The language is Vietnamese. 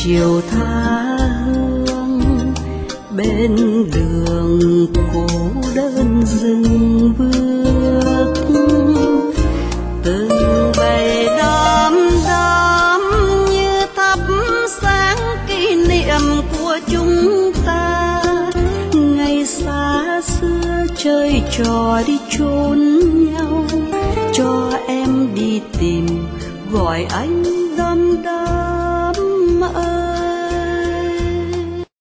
chiều tha hương bên đường cô đơn dừng bước. Từng bầy đom đóm như thắp sáng kỷ niệm của chúng ta, ngày xa xưa chơi trò đi chốn nhau, cho em đi tìm gọi anh đom đóm.